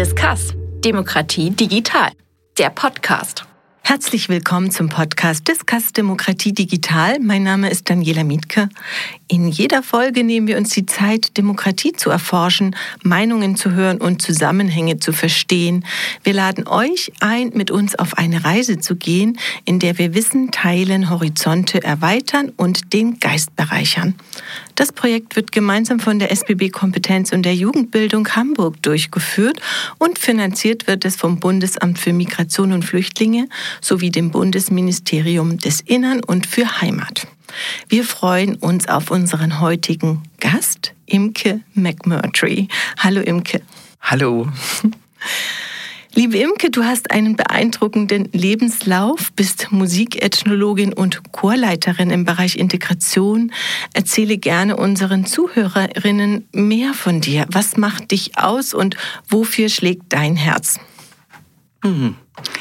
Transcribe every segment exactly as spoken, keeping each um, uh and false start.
Discuss. Demokratie digital. Der Podcast. Herzlich willkommen zum Podcast Discuss Demokratie digital. Mein Name ist Daniela Mietke. In jeder Folge nehmen wir uns die Zeit, Demokratie zu erforschen, Meinungen zu hören und Zusammenhänge zu verstehen. Wir laden euch ein, mit uns auf eine Reise zu gehen, in der wir Wissen teilen, Horizonte erweitern und den Geist bereichern. Das Projekt wird gemeinsam von der S B B Kompetenz und der Jugendbildung Hamburg durchgeführt und finanziert wird es vom Bundesamt für Migration und Flüchtlinge sowie dem Bundesministerium des Innern und für Heimat. Wir freuen uns auf unseren heutigen Gast, Imke McMurtry. Hallo Imke. Hallo. Liebe Imke, du hast einen beeindruckenden Lebenslauf, bist Musikethnologin und Chorleiterin im Bereich Integration. Erzähle gerne unseren Zuhörerinnen mehr von dir. Was macht dich aus und wofür schlägt dein Herz? Hm.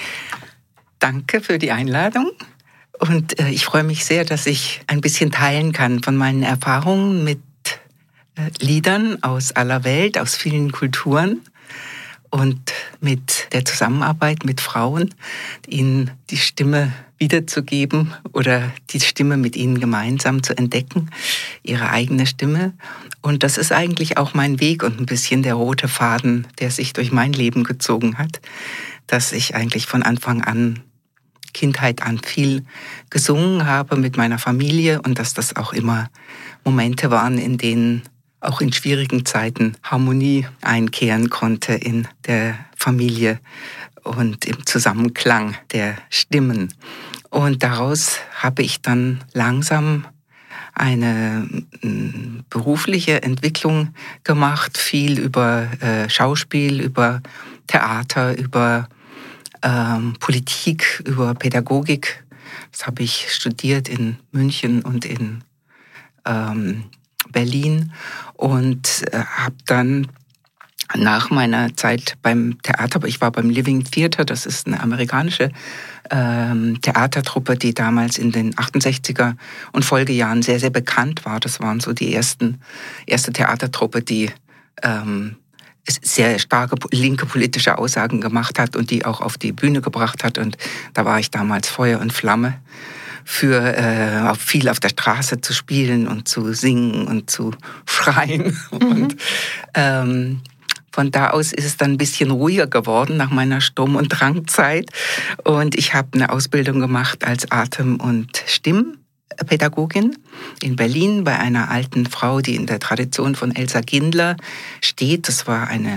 Danke für die Einladung und äh, ich freue mich sehr, dass ich ein bisschen teilen kann von meinen Erfahrungen mit äh, Liedern aus aller Welt, aus vielen Kulturen und mit der Zusammenarbeit mit Frauen, ihnen die Stimme wiederzugeben oder die Stimme mit ihnen gemeinsam zu entdecken, ihre eigene Stimme. Und das ist eigentlich auch mein Weg und ein bisschen der rote Faden, der sich durch mein Leben gezogen hat, dass ich eigentlich von Anfang an Kindheit an viel gesungen habe mit meiner Familie und dass das auch immer Momente waren, in denen auch in schwierigen Zeiten Harmonie einkehren konnte in der Familie und im Zusammenklang der Stimmen. Und daraus habe ich dann langsam eine m, berufliche Entwicklung gemacht, viel über äh, Schauspiel, über Theater, über Ähm, Politik, über Pädagogik. Das habe ich studiert in München und in ähm, Berlin und äh, habe dann nach meiner Zeit beim Theater, ich war beim Living Theater, das ist eine amerikanische ähm, Theatertruppe, die damals in den achtundsechziger und Folgejahren sehr, sehr bekannt war. Das waren so die ersten, erste Theatertruppe, die ähm, sehr starke linke politische Aussagen gemacht hat und die auch auf die Bühne gebracht hat. Und da war ich damals Feuer und Flamme für äh, viel auf der Straße zu spielen und zu singen und zu schreien. Mhm. Und ähm, von da aus ist es dann ein bisschen ruhiger geworden nach meiner Sturm- und Drangzeit. Und ich habe eine Ausbildung gemacht als Atem- und Stimmpädagogin in Berlin bei einer alten Frau, die in der Tradition von Elsa Gindler steht. Das war eine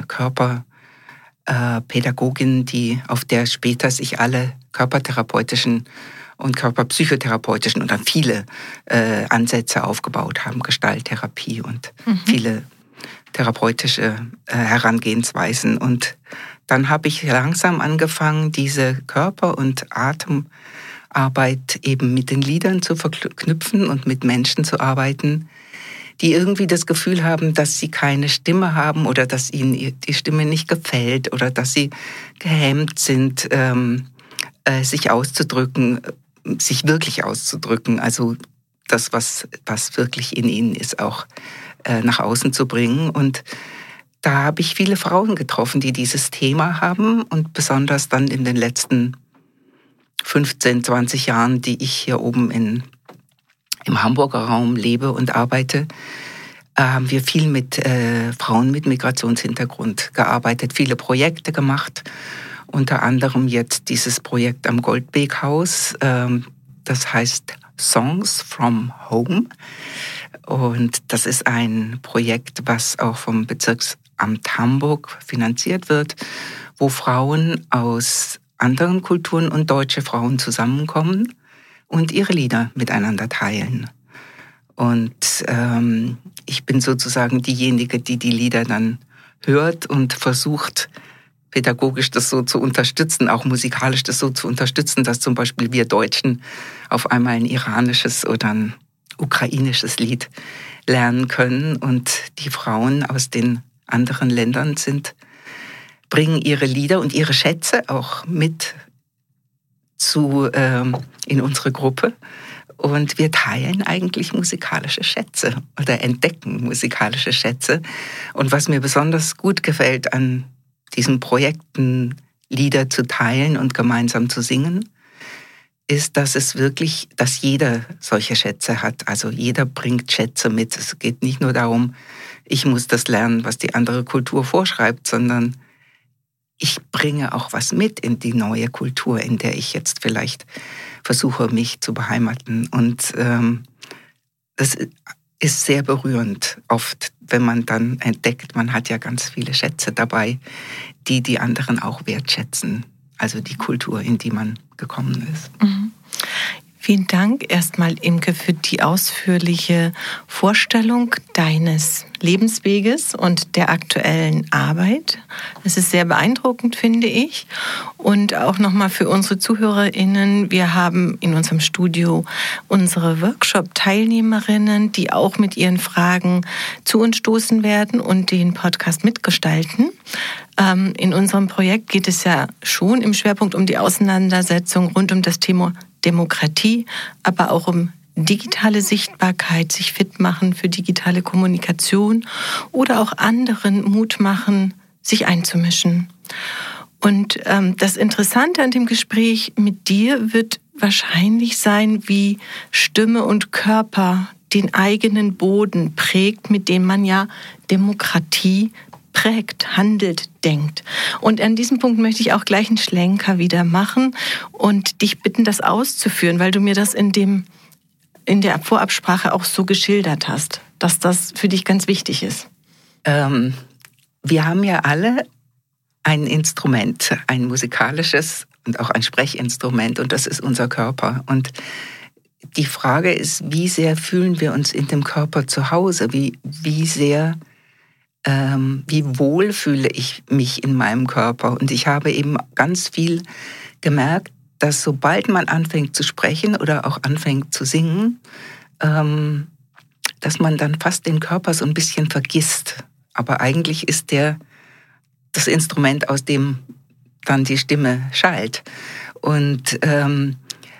Körperpädagogin, die, auf der später sich alle körpertherapeutischen und körperpsychotherapeutischen und dann viele äh, Ansätze aufgebaut haben, Gestalttherapie und mhm. viele therapeutische äh, Herangehensweisen. Und dann habe ich langsam angefangen, diese Körper- und Atem Arbeit eben mit den Liedern zu verknüpfen und mit Menschen zu arbeiten, die irgendwie das Gefühl haben, dass sie keine Stimme haben oder dass ihnen die Stimme nicht gefällt oder dass sie gehemmt sind, ähm, äh, sich auszudrücken, sich wirklich auszudrücken. Also das, was, was wirklich in ihnen ist, auch äh, nach außen zu bringen. Und da habe ich viele Frauen getroffen, die dieses Thema haben und besonders dann in den letzten fünfzehn, zwanzig Jahren, die ich hier oben in, im Hamburger Raum lebe und arbeite, äh, haben wir viel mit äh, Frauen mit Migrationshintergrund gearbeitet, viele Projekte gemacht, unter anderem jetzt dieses Projekt am Goldbeek-Haus, äh, das heißt Songs from Home. Und das ist ein Projekt, was auch vom Bezirksamt Hamburg finanziert wird, wo Frauen aus anderen Kulturen und deutsche Frauen zusammenkommen und ihre Lieder miteinander teilen. Und ähm, ich bin sozusagen diejenige, die die Lieder dann hört und versucht, pädagogisch das so zu unterstützen, auch musikalisch das so zu unterstützen, dass zum Beispiel wir Deutschen auf einmal ein iranisches oder ein ukrainisches Lied lernen können. Und die Frauen aus den anderen Ländern sind bringen ihre Lieder und ihre Schätze auch mit zu, ähm, in unsere Gruppe. Und wir teilen eigentlich musikalische Schätze oder entdecken musikalische Schätze. Und was mir besonders gut gefällt an diesen Projekten Lieder zu teilen und gemeinsam zu singen, ist, dass es wirklich, dass jeder solche Schätze hat. Also jeder bringt Schätze mit. Es geht nicht nur darum, ich muss das lernen, was die andere Kultur vorschreibt, sondern ich bringe auch was mit in die neue Kultur, in der ich jetzt vielleicht versuche, mich zu beheimaten. Und ähm, das ist sehr berührend oft, wenn man dann entdeckt, man hat ja ganz viele Schätze dabei, die die anderen auch wertschätzen. Also die Kultur, in die man gekommen ist. Mhm. Vielen Dank erstmal, Imke, für die ausführliche Vorstellung deines Lebensweges und der aktuellen Arbeit. Das ist sehr beeindruckend, finde ich. Und auch nochmal für unsere ZuhörerInnen, wir haben in unserem Studio unsere Workshop-Teilnehmerinnen, die auch mit ihren Fragen zu uns stoßen werden und den Podcast mitgestalten. In unserem Projekt geht es ja schon im Schwerpunkt um die Auseinandersetzung rund um das Thema Demokratie, aber auch um digitale Sichtbarkeit, sich fit machen für digitale Kommunikation oder auch anderen Mut machen, sich einzumischen. Und ähm, das Interessante an dem Gespräch mit dir wird wahrscheinlich sein, wie Stimme und Körper den eigenen Boden prägt, mit dem man ja Demokratie prägt, handelt, denkt. Und an diesem Punkt möchte ich auch gleich einen Schlenker wieder machen und dich bitten, das auszuführen, weil du mir das in dem, in der Vorabsprache auch so geschildert hast, dass das für dich ganz wichtig ist. Ähm, wir haben ja alle ein Instrument, ein musikalisches und auch ein Sprechinstrument, und das ist unser Körper. Und die Frage ist, wie sehr fühlen wir uns in dem Körper zu Hause? Wie, wie sehr Ähm, wie wohl fühle ich mich in meinem Körper. Und ich habe eben ganz viel gemerkt, dass sobald man anfängt zu sprechen oder auch anfängt zu singen, ähm, dass man dann fast den Körper so ein bisschen vergisst. Aber eigentlich ist der das Instrument, aus dem dann die Stimme schallt. Und ähm,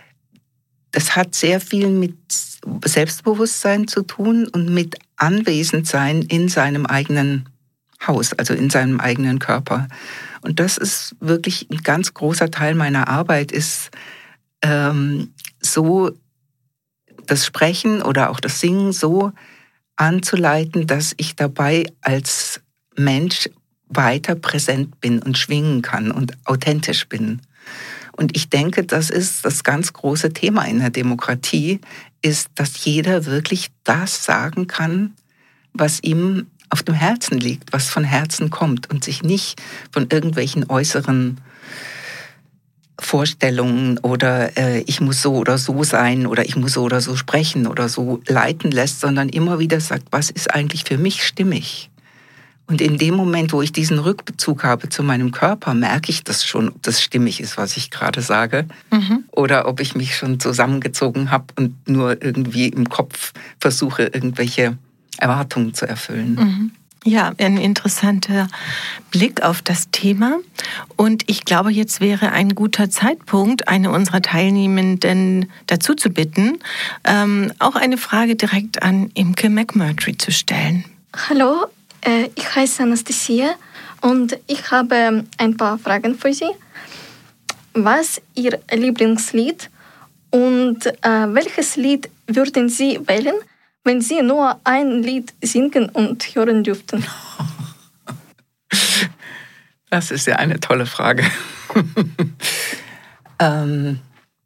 das hat sehr viel mit Selbstbewusstsein zu tun und mit Anwesendsein in seinem eigenen Haus, also in seinem eigenen Körper. Und das ist wirklich ein ganz großer Teil meiner Arbeit, ist ähm, so das Sprechen oder auch das Singen so anzuleiten, dass ich dabei als Mensch weiter präsent bin und schwingen kann und authentisch bin. Und ich denke, das ist das ganz große Thema in der Demokratie, ist, dass jeder wirklich das sagen kann, was ihm auf dem Herzen liegt, was von Herzen kommt und sich nicht von irgendwelchen äußeren Vorstellungen oder äh, ich muss so oder so sein oder ich muss so oder so sprechen oder so leiten lässt, sondern immer wieder sagt, was ist eigentlich für mich stimmig? Und in dem Moment, wo ich diesen Rückbezug habe zu meinem Körper, merke ich das schon, ob das stimmig ist, was ich gerade sage. Mhm. Oder ob ich mich schon zusammengezogen habe und nur irgendwie im Kopf versuche, irgendwelche Erwartungen zu erfüllen. Mhm. Ja, ein interessanter Blick auf das Thema. Und ich glaube, jetzt wäre ein guter Zeitpunkt, eine unserer Teilnehmenden dazu zu bitten, ähm, auch eine Frage direkt an Imke McMurtry zu stellen. Hallo. Ich heiße Anastasia und ich habe ein paar Fragen für Sie. Was ist Ihr Lieblingslied und äh, welches Lied würden Sie wählen, wenn Sie nur ein Lied singen und hören dürften? Das ist ja eine tolle Frage. ähm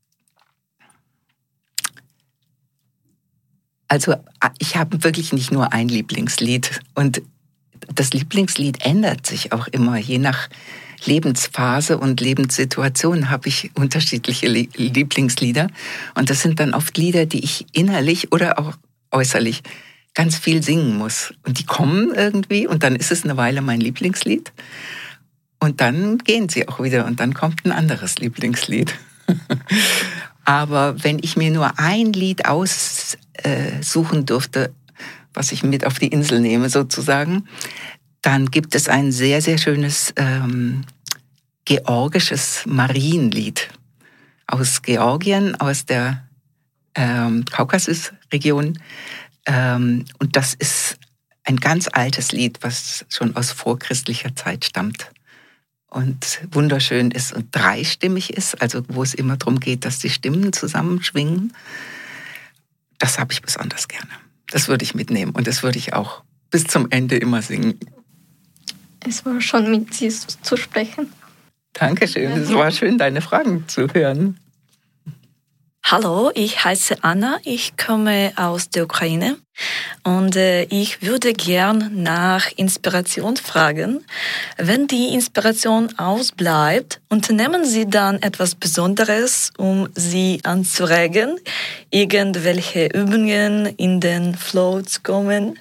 also ich habe wirklich nicht nur ein Lieblingslied und das Lieblingslied ändert sich auch immer. Je nach Lebensphase und Lebenssituation habe ich unterschiedliche Lieblingslieder. Und das sind dann oft Lieder, die ich innerlich oder auch äußerlich ganz viel singen muss. Und die kommen irgendwie und dann ist es eine Weile mein Lieblingslied. Und dann gehen sie auch wieder und dann kommt ein anderes Lieblingslied. Aber wenn ich mir nur ein Lied aussuchen dürfte, was ich mit auf die Insel nehme sozusagen, dann gibt es ein sehr, sehr schönes ähm, georgisches Marienlied aus Georgien, aus der ähm, Kaukasusregion. Ähm, und das ist ein ganz altes Lied, was schon aus vorchristlicher Zeit stammt. und wunderschön ist und dreistimmig ist, also wo es immer darum geht, dass die Stimmen zusammenschwingen. Das habe ich besonders gerne. Das würde ich mitnehmen und das würde ich auch bis zum Ende immer singen. Es war schon mit Sie zu sprechen. Dankeschön, es war schön, deine Fragen zu hören. Hallo, ich heiße Anna, ich komme aus der Ukraine und äh, ich würde gern nach Inspiration fragen. Wenn die Inspiration ausbleibt, unternehmen Sie dann etwas Besonderes, um Sie anzuregen, irgendwelche Übungen in den Flow zu kommen?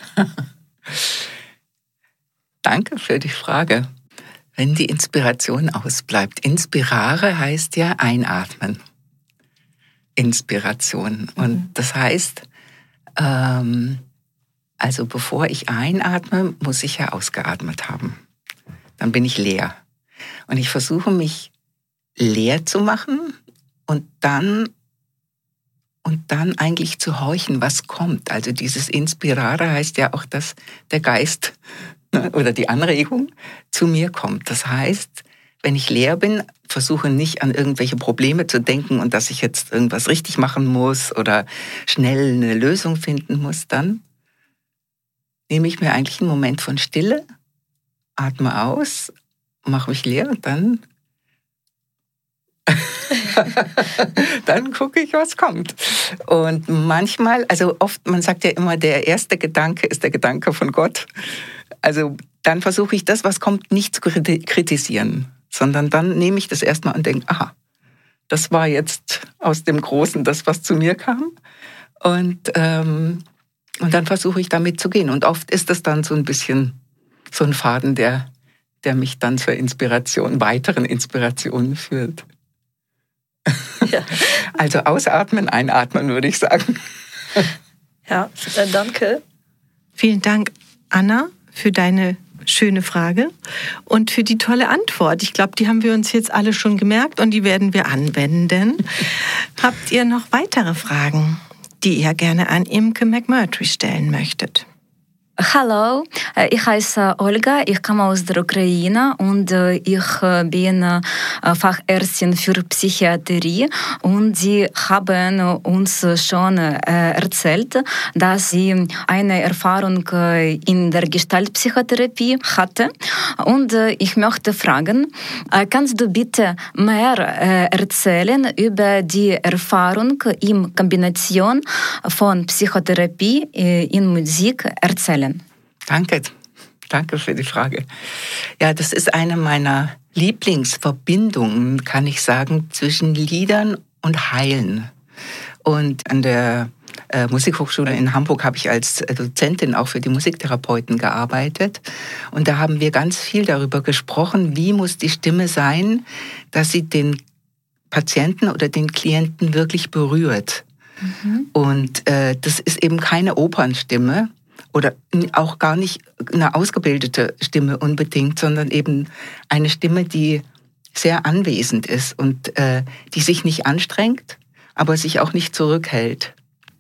Danke für die Frage. Wenn die Inspiration ausbleibt, inspirare heißt ja einatmen. Inspiration. Und das heißt, ähm, also bevor ich einatme, muss ich ja ausgeatmet haben. Dann bin ich leer. Und ich versuche mich leer zu machen und dann, und dann eigentlich zu horchen, was kommt. Also dieses Inspirare heißt ja auch, dass der Geist, ne, oder die Anregung zu mir kommt. Das heißt, wenn ich leer bin, versuche nicht an irgendwelche Probleme zu denken und dass ich jetzt irgendwas richtig machen muss oder schnell eine Lösung finden muss, dann nehme ich mir eigentlich einen Moment von Stille, atme aus, mache mich leer und dann, dann gucke ich, was kommt. Und manchmal, also oft, man sagt ja immer, der erste Gedanke ist der Gedanke von Gott. Also dann versuche ich das, was kommt, nicht zu kritisieren, sondern dann nehme ich das erstmal und denke, aha, das war jetzt aus dem Großen das, was zu mir kam. Und, ähm, und dann versuche ich damit zu gehen. Und oft ist das dann so ein bisschen so ein Faden, der, der mich dann zur Inspiration, weiteren Inspirationen führt. Ja. Also ausatmen, einatmen, würde ich sagen. Ja, danke. Vielen Dank, Anna, für deine schöne Frage und für die tolle Antwort. Ich glaube, die haben wir uns jetzt alle schon gemerkt und die werden wir anwenden. Habt ihr noch weitere Fragen, die ihr gerne an Imke McMurtry stellen möchtet? Hallo, ich heiße Olga, ich komme aus der Ukraine und ich bin Fachärztin für Psychiatrie und Sie haben uns schon erzählt, dass Sie eine Erfahrung in der Gestaltpsychotherapie hatte und ich möchte fragen, kannst du bitte mehr erzählen über die Erfahrung in Kombination von Psychotherapie in Musik erzählen? Danke, danke für die Frage. Ja, das ist eine meiner Lieblingsverbindungen, kann ich sagen, zwischen Liedern und Heilen. Und an der äh, Musikhochschule in Hamburg habe ich als Dozentin auch für die Musiktherapeuten gearbeitet. Und da haben wir ganz viel darüber gesprochen, wie muss die Stimme sein, dass sie den Patienten oder den Klienten wirklich berührt. Mhm. Und äh, das ist eben keine Opernstimme, oder auch gar nicht eine ausgebildete Stimme unbedingt, sondern eben eine Stimme, die sehr anwesend ist und äh, die sich nicht anstrengt, aber sich auch nicht zurückhält.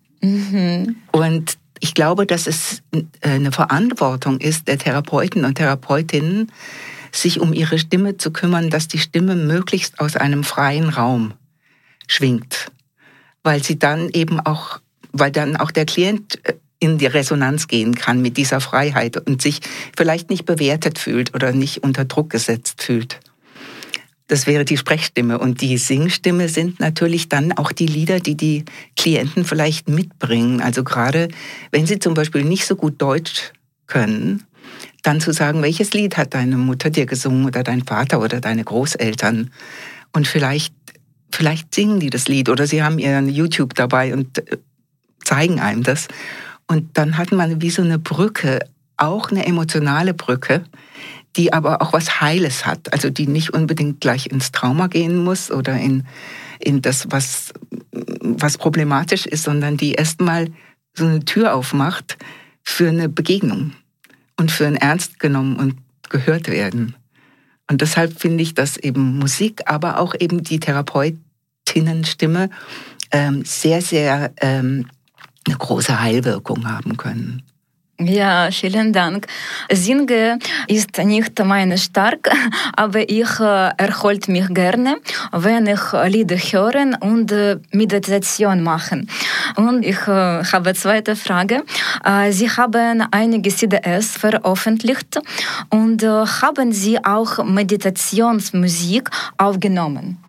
Mhm. Und ich glaube, dass es eine Verantwortung ist der Therapeuten und Therapeutinnen, sich um ihre Stimme zu kümmern, dass die Stimme möglichst aus einem freien Raum schwingt, weil sie dann eben auch, weil dann auch der Klient in die Resonanz gehen kann mit dieser Freiheit und sich vielleicht nicht bewertet fühlt oder nicht unter Druck gesetzt fühlt. Das wäre die Sprechstimme. Und die Singstimme sind natürlich dann auch die Lieder, die die Klienten vielleicht mitbringen. Also gerade wenn sie zum Beispiel nicht so gut Deutsch können, dann zu sagen, welches Lied hat deine Mutter dir gesungen oder dein Vater oder deine Großeltern? Und vielleicht, vielleicht singen die das Lied oder sie haben ihren YouTube dabei und zeigen einem das. Und dann hat man wie so eine Brücke, auch eine emotionale Brücke, die aber auch was Heiles hat. Also die nicht unbedingt gleich ins Trauma gehen muss oder in, in das, was, was problematisch ist, sondern die erstmal so eine Tür aufmacht für eine Begegnung und für ein Ernst genommen und gehört werden. Und deshalb finde ich, dass eben Musik, aber auch eben die Therapeutinnenstimme ähm, sehr, sehr ähm, eine große Heilwirkung haben können. Ja, vielen Dank. Singen ist nicht meine Stärke, aber ich äh, erholt mich gerne, wenn ich Lieder hören und äh, Meditation machen. Und ich äh, habe eine zweite Frage. Äh, Sie haben einige C D Es veröffentlicht und äh, haben Sie auch Meditationsmusik aufgenommen?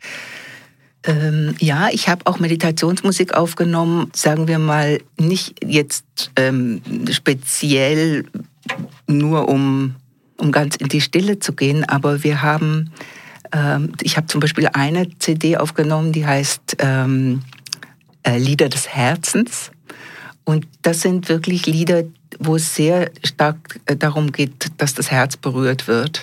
Ähm, ja, ich habe auch Meditationsmusik aufgenommen, sagen wir mal, nicht jetzt ähm, speziell nur um, um ganz in die Stille zu gehen, aber wir haben, ähm, ich habe zum Beispiel eine C D aufgenommen, die heißt ähm, äh, Lieder des Herzens. Und das sind wirklich Lieder, wo es sehr stark darum geht, dass das Herz berührt wird.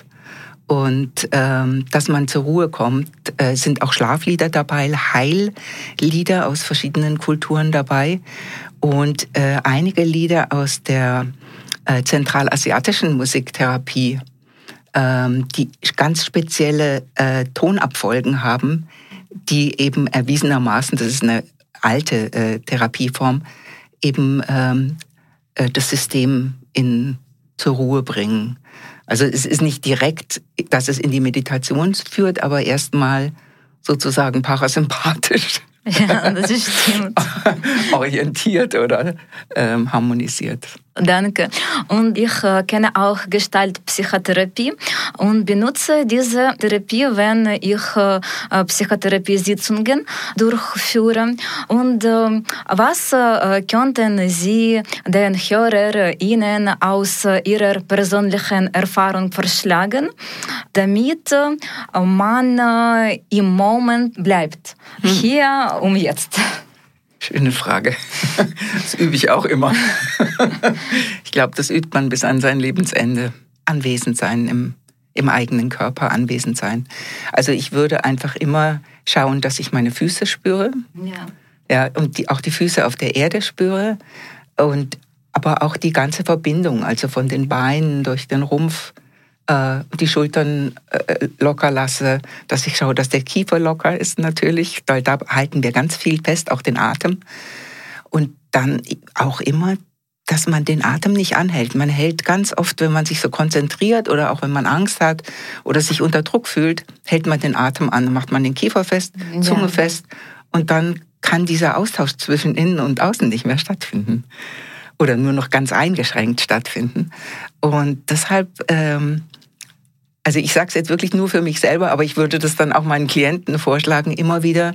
Und ähm, dass man zur Ruhe kommt, äh, sind auch Schlaflieder dabei, Heillieder aus verschiedenen Kulturen dabei und äh, einige Lieder aus der äh, zentralasiatischen Musiktherapie, ähm, die ganz spezielle äh, Tonabfolgen haben, die eben erwiesenermaßen, das ist eine alte äh, Therapieform, eben ähm, äh, das System in, zur Ruhe bringen. Also es ist nicht direkt, dass es in die Meditation führt, aber erstmal sozusagen parasympathisch Ja, das stimmt. orientiert oder ähm, harmonisiert. Danke. Und ich äh, kenne auch Gestaltpsychotherapie und benutze diese Therapie, wenn ich äh, Psychotherapiesitzungen durchführe. Und äh, was äh, könnten Sie den HörerInnen aus äh, Ihrer persönlichen Erfahrung vorschlagen, damit äh, man äh, im Moment bleibt? Hm. Hier um jetzt. Schöne Frage. Das übe ich auch immer. Ich glaube, das übt man bis an sein Lebensende. Anwesend sein, im, im eigenen Körper anwesend sein. Also ich würde einfach immer schauen, dass ich meine Füße spüre. Ja. Ja, und die, auch die Füße auf der Erde spüre. Und, aber auch die ganze Verbindung, also von den Beinen durch den Rumpf, äh, die Schultern äh, locker lasse, dass ich schaue, dass der Kiefer locker ist natürlich, weil da halten wir ganz viel fest, auch den Atem. Und dann auch immer, dass man den Atem nicht anhält. Man hält ganz oft, wenn man sich so konzentriert oder auch wenn man Angst hat oder sich unter Druck fühlt, hält man den Atem an, macht man den Kiefer fest, Zunge ja. fest und dann kann dieser Austausch zwischen innen und außen nicht mehr stattfinden oder nur noch ganz eingeschränkt stattfinden. Und deshalb, ähm, also ich sage es jetzt wirklich nur für mich selber, aber ich würde das dann auch meinen Klienten vorschlagen, immer wieder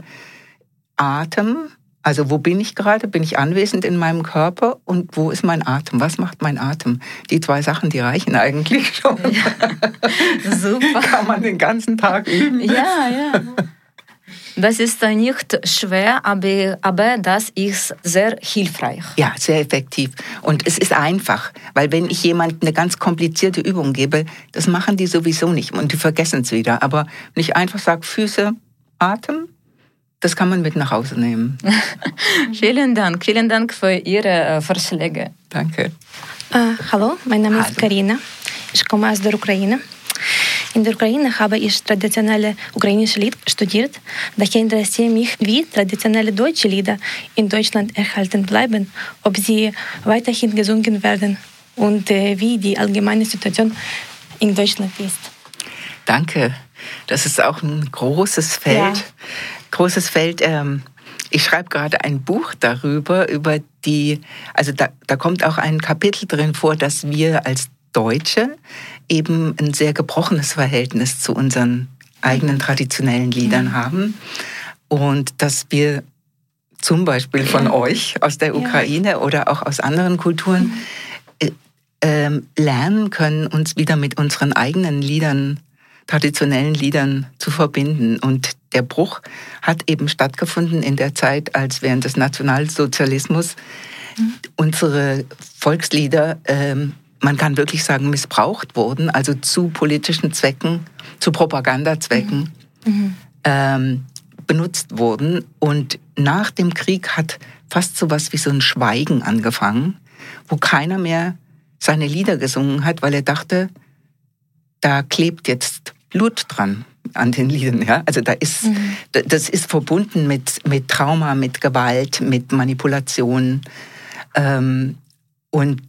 Atem. Also wo bin ich gerade? Bin ich anwesend in meinem Körper? Und wo ist mein Atem? Was macht mein Atem? Die zwei Sachen, die reichen eigentlich schon. Ja, super. Kann man den ganzen Tag üben. Ja, ja. Das ist nicht schwer, aber, aber das ist sehr hilfreich. Ja, sehr effektiv. Und es ist einfach, weil wenn ich jemandem eine ganz komplizierte Übung gebe, das machen die sowieso nicht und die vergessen es wieder. Aber wenn ich einfach sage, Füße, Atem, das kann man mit nach Hause nehmen. Vielen Dank. Vielen Dank für Ihre äh, Vorschläge. Danke. Uh, hallo, mein Name Hallo. ist Karina. Ich komme aus der Ukraine. In der Ukraine habe ich traditionelle ukrainische Lieder studiert. Daher interessiert mich, wie traditionelle deutsche Lieder in Deutschland erhalten bleiben, ob sie weiterhin gesungen werden und äh, wie die allgemeine Situation in Deutschland ist. Danke. Das ist auch ein großes Feld. Ja. Großes Feld. Ähm, ich schreibe gerade ein Buch darüber, über die, also da, da kommt auch ein Kapitel drin vor, dass wir als Deutsche eben ein sehr gebrochenes Verhältnis zu unseren eigenen traditionellen Liedern mhm. haben und dass wir zum Beispiel von ja. euch aus der Ukraine ja. oder auch aus anderen Kulturen mhm. äh, äh, lernen können, uns wieder mit unseren eigenen Liedern, traditionellen Liedern zu verbinden. Und der Bruch hat eben stattgefunden in der Zeit, als während des Nationalsozialismus mhm. unsere Volkslieder ähm, man kann wirklich sagen, missbraucht wurden, also zu politischen Zwecken, zu Propagandazwecken mhm. ähm, benutzt wurden. Und nach dem Krieg hat fast so was wie so ein Schweigen angefangen, wo keiner mehr seine Lieder gesungen hat, weil er dachte, da klebt jetzt Blut dran an den Liedern. Ja? Also da ist, mhm. das ist verbunden mit, mit Trauma, mit Gewalt, mit Manipulation. Ähm, und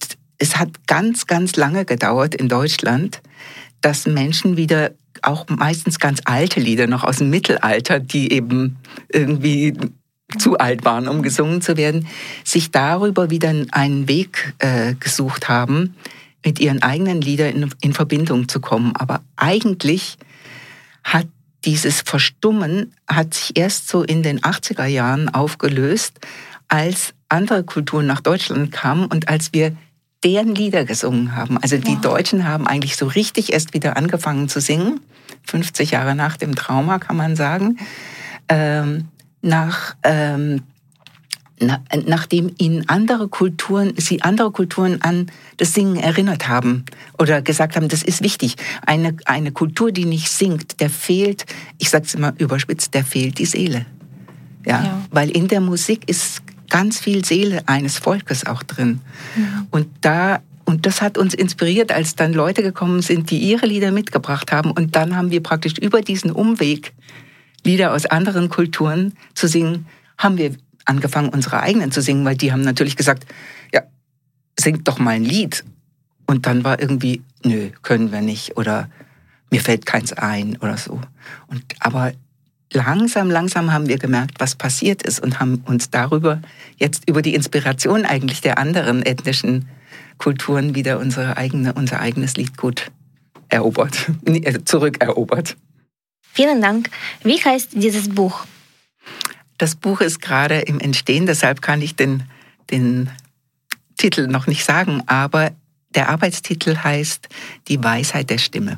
es hat ganz, ganz lange gedauert in Deutschland, dass Menschen wieder, auch meistens ganz alte Lieder, noch aus dem Mittelalter, die eben irgendwie zu alt waren, um gesungen zu werden, sich darüber wieder einen Weg äh, gesucht haben, mit ihren eigenen Liedern in, in Verbindung zu kommen. Aber eigentlich hat dieses Verstummen hat sich erst so in den achtziger Jahren aufgelöst, als andere Kulturen nach Deutschland kamen und als wir deren Lieder gesungen haben. Also die wow. Deutschen haben eigentlich so richtig erst wieder angefangen zu singen, fünfzig Jahre nach dem Trauma, kann man sagen, ähm, nach, ähm, na, nachdem ihnen andere Kulturen, sie andere Kulturen an das Singen erinnert haben oder gesagt haben, das ist wichtig. Eine, eine Kultur, die nicht singt, der fehlt, ich sage es immer überspitzt, der fehlt die Seele. Ja, ja. Weil in der Musik ist ganz viel Seele eines Volkes auch drin. Ja. Und da und das hat uns inspiriert, als dann Leute gekommen sind, die ihre Lieder mitgebracht haben. Und dann haben wir praktisch über diesen Umweg, Lieder aus anderen Kulturen zu singen, haben wir angefangen, unsere eigenen zu singen, weil die haben natürlich gesagt, ja, singt doch mal ein Lied. Und dann war irgendwie, nö, können wir nicht oder mir fällt keins ein oder so. Und aber langsam, langsam haben wir gemerkt, was passiert ist und haben uns darüber jetzt über die Inspiration eigentlich der anderen ethnischen Kulturen wieder unsere eigene, unser eigenes Liedgut erobert, zurückerobert. Vielen Dank. Wie heißt dieses Buch? Das Buch ist gerade im Entstehen, deshalb kann ich den, den Titel noch nicht sagen, aber der Arbeitstitel heißt Die Weisheit der Stimme.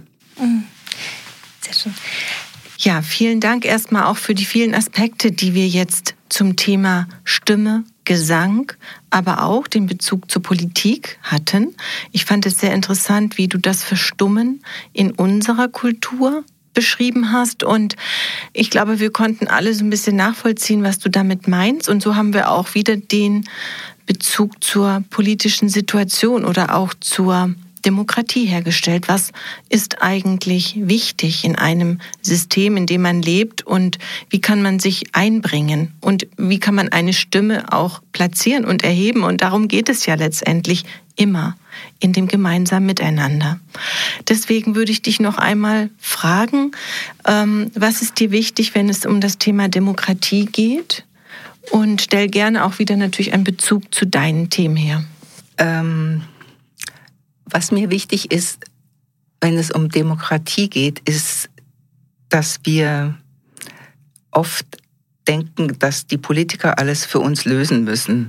Sehr schön. Ja, vielen Dank erstmal auch für die vielen Aspekte, die wir jetzt zum Thema Stimme, Gesang, aber auch den Bezug zur Politik hatten. Ich fand es sehr interessant, wie du das Verstummen in unserer Kultur beschrieben hast und ich glaube, wir konnten alle so ein bisschen nachvollziehen, was du damit meinst und so haben wir auch wieder den Bezug zur politischen Situation oder auch zur Demokratie hergestellt. Was ist eigentlich wichtig in einem System, in dem man lebt und wie kann man sich einbringen und wie kann man eine Stimme auch platzieren und erheben und darum geht es ja letztendlich immer in dem gemeinsamen Miteinander. Deswegen würde ich dich noch einmal fragen, ähm, was ist dir wichtig, wenn es um das Thema Demokratie geht? Und stell gerne auch wieder natürlich einen Bezug zu deinen Themen her. Ähm, was mir wichtig ist, wenn es um Demokratie geht, ist, dass wir oft denken, dass die Politiker alles für uns lösen müssen.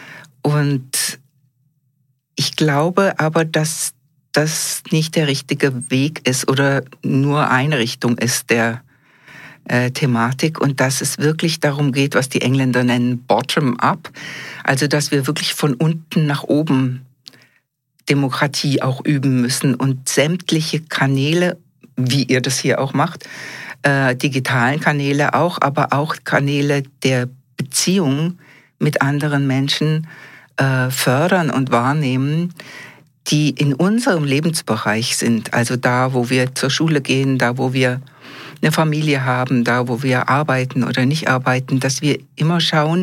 Und ich glaube aber, dass das nicht der richtige Weg ist oder nur eine Richtung ist der äh, Thematik und dass es wirklich darum geht, was die Engländer nennen Bottom-up, also dass wir wirklich von unten nach oben Demokratie auch üben müssen und sämtliche Kanäle, wie ihr das hier auch macht, äh, digitalen Kanäle auch, aber auch Kanäle der Beziehung mit anderen Menschen fördern und wahrnehmen, die in unserem Lebensbereich sind. Also da, wo wir zur Schule gehen, da, wo wir eine Familie haben, da, wo wir arbeiten oder nicht arbeiten, dass wir immer schauen,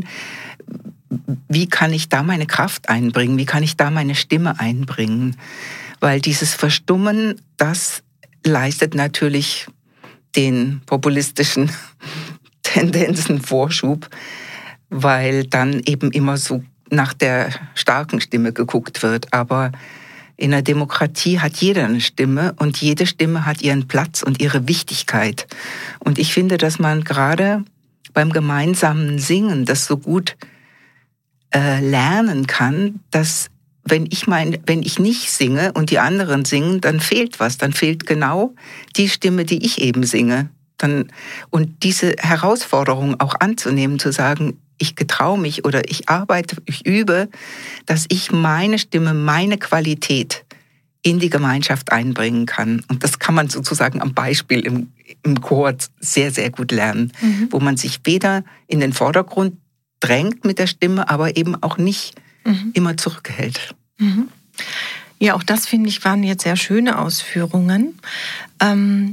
wie kann ich da meine Kraft einbringen, wie kann ich da meine Stimme einbringen. Weil dieses Verstummen, das leistet natürlich den populistischen Tendenzen Vorschub, weil dann eben immer so nach der starken Stimme geguckt wird. Aber in der Demokratie hat jeder eine Stimme und jede Stimme hat ihren Platz und ihre Wichtigkeit. Und ich finde, dass man gerade beim gemeinsamen Singen das so gut äh, lernen kann, dass wenn ich mein, wenn ich nicht singe und die anderen singen, dann fehlt was. Dann fehlt genau die Stimme, die ich eben singe. Dann, und diese Herausforderung auch anzunehmen, zu sagen, ich getraue mich oder ich arbeite, ich übe, dass ich meine Stimme, meine Qualität in die Gemeinschaft einbringen kann. Und das kann man sozusagen am Beispiel im, im Chor sehr, sehr gut lernen, mhm. wo man sich weder in den Vordergrund drängt mit der Stimme, aber eben auch nicht mhm. immer zurückhält. Mhm. Ja, auch das finde ich waren jetzt sehr schöne Ausführungen. Ähm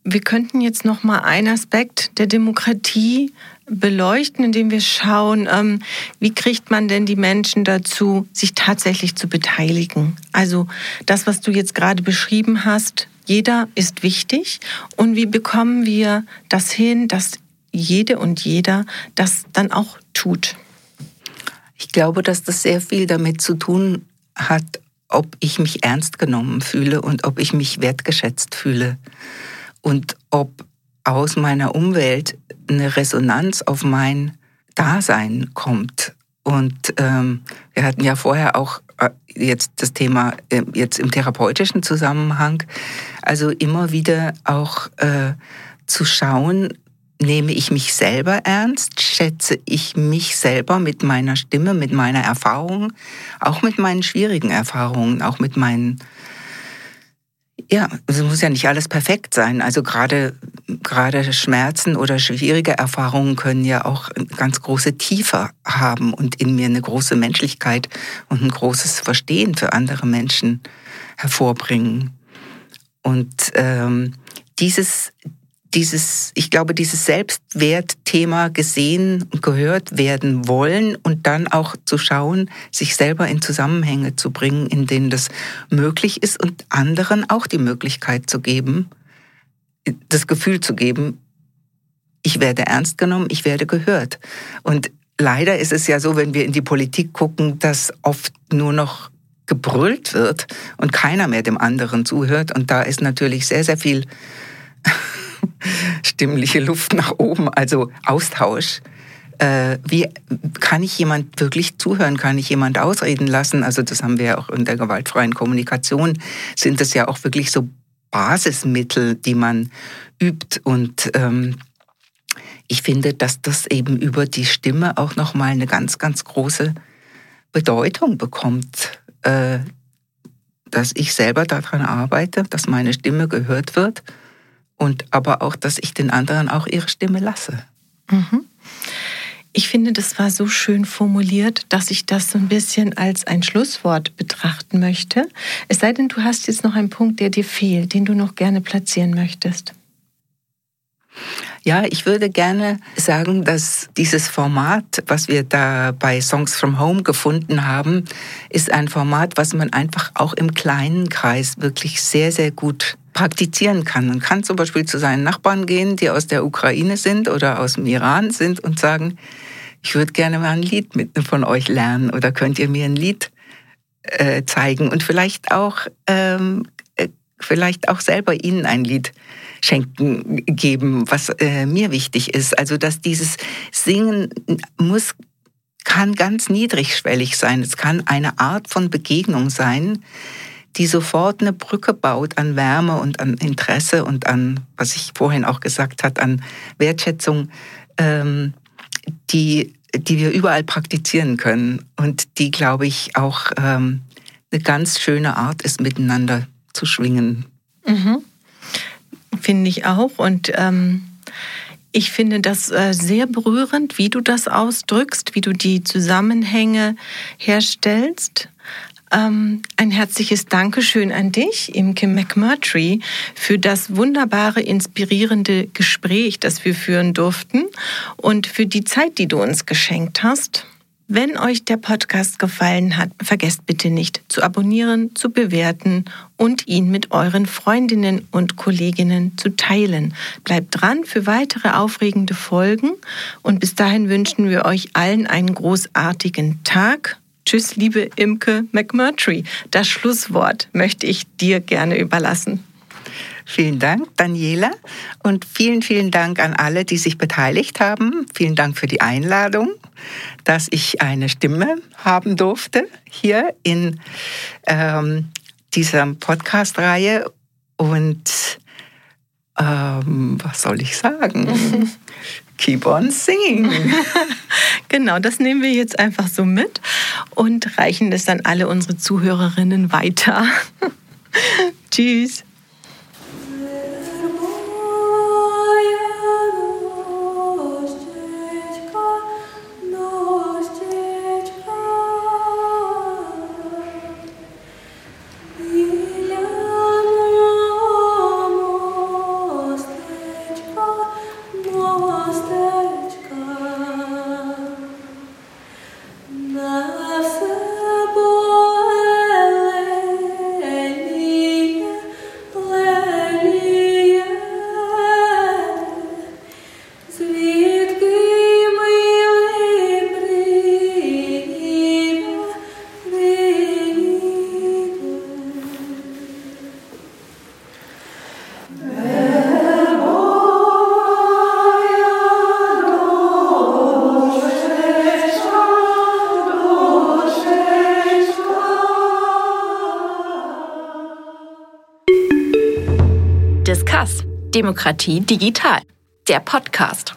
wir könnten jetzt noch mal einen Aspekt der Demokratie beleuchten, indem wir schauen, ähm, wie kriegt man denn die Menschen dazu, sich tatsächlich zu beteiligen? Also das, was du jetzt gerade beschrieben hast, jeder ist wichtig. Und wie bekommen wir das hin, dass jede und jeder das dann auch tut? Ich glaube, dass das sehr viel damit zu tun hat, ob ich mich ernst genommen fühle und ob ich mich wertgeschätzt fühle. Und ob aus meiner Umwelt eine Resonanz auf mein Dasein kommt. Und ähm, wir hatten ja vorher auch äh, jetzt das Thema äh, jetzt im therapeutischen Zusammenhang, also immer wieder auch äh, zu schauen, nehme ich mich selber ernst, schätze ich mich selber mit meiner Stimme, mit meiner Erfahrung, auch mit meinen schwierigen Erfahrungen, auch mit meinen Ja, es muss ja nicht alles perfekt sein. Also gerade, gerade Schmerzen oder schwierige Erfahrungen können ja auch eine ganz große Tiefe haben und in mir eine große Menschlichkeit und ein großes Verstehen für andere Menschen hervorbringen. Und ähm, dieses, dieses, ich glaube, dieses Selbstwertthema gesehen und gehört werden wollen und dann auch zu schauen, sich selber in Zusammenhänge zu bringen, in denen das möglich ist und anderen auch die Möglichkeit zu geben, das Gefühl zu geben, ich werde ernst genommen, ich werde gehört. Und leider ist es ja so, wenn wir in die Politik gucken, dass oft nur noch gebrüllt wird und keiner mehr dem anderen zuhört. Und da ist natürlich sehr, sehr viel stimmliche Luft nach oben, also Austausch. Äh, wie kann ich jemand wirklich zuhören? Kann ich jemand ausreden lassen? Also das haben wir ja auch in der gewaltfreien Kommunikation, sind das ja auch wirklich so Basismittel, die man übt. Und ähm, ich finde, dass das eben über die Stimme auch nochmal eine ganz, ganz große Bedeutung bekommt, äh, dass ich selber daran arbeite, dass meine Stimme gehört wird. Und aber auch, dass ich den anderen auch ihre Stimme lasse. Mhm. Ich finde, das war so schön formuliert, dass ich das so ein bisschen als ein Schlusswort betrachten möchte. Es sei denn, du hast jetzt noch einen Punkt, der dir fehlt, den du noch gerne platzieren möchtest. Ja, ich würde gerne sagen, dass dieses Format, was wir da bei Songs from Home gefunden haben, ist ein Format, was man einfach auch im kleinen Kreis wirklich sehr, sehr gut praktizieren kann. Man kann zum Beispiel zu seinen Nachbarn gehen, die aus der Ukraine sind oder aus dem Iran sind und sagen, ich würde gerne mal ein Lied mit von euch lernen oder könnt ihr mir ein Lied äh, zeigen und vielleicht auch, ähm, äh, vielleicht auch selber ihnen ein Lied schenken, geben, was äh, mir wichtig ist. Also dass dieses Singen muss, kann ganz niedrigschwellig sein. Es kann eine Art von Begegnung sein, die sofort eine Brücke baut an Wärme und an Interesse und an, was ich vorhin auch gesagt habe, an Wertschätzung, ähm, die, die wir überall praktizieren können und die, glaube ich, auch ähm, eine ganz schöne Art ist, miteinander zu schwingen. Mhm. Finde ich auch. Und ähm, ich finde das äh, sehr berührend, wie du das ausdrückst, wie du die Zusammenhänge herstellst. Ähm, ein herzliches Dankeschön an dich, Imke McMurtry, für das wunderbare, inspirierende Gespräch, das wir führen durften und für die Zeit, die du uns geschenkt hast. Wenn euch der Podcast gefallen hat, vergesst bitte nicht zu abonnieren, zu bewerten und ihn mit euren Freundinnen und Kolleginnen zu teilen. Bleibt dran für weitere aufregende Folgen und bis dahin wünschen wir euch allen einen großartigen Tag. Tschüss, liebe Imke McMurtry. Das Schlusswort möchte ich dir gerne überlassen. Vielen Dank, Daniela. Und vielen, vielen Dank an alle, die sich beteiligt haben. Vielen Dank für die Einladung, dass ich eine Stimme haben durfte hier in ähm, dieser Podcast-Reihe. Und ähm, was soll ich sagen? Keep on singing. Genau, das nehmen wir jetzt einfach so mit und reichen das an alle unsere Zuhörerinnen weiter. Tschüss. Most Discuss. Demokratie digital. Der Podcast.